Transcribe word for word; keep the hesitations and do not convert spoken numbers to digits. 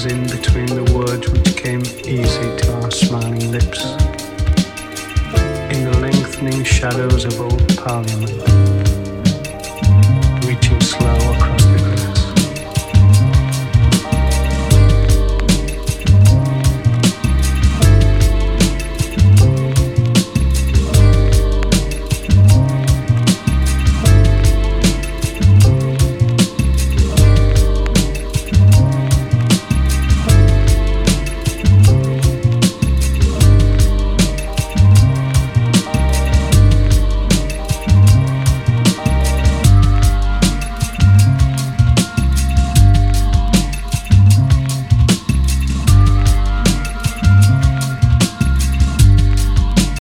in between the words which came easy to our smiling lips. In the lengthening shadows of old Parliament, reaching slow across the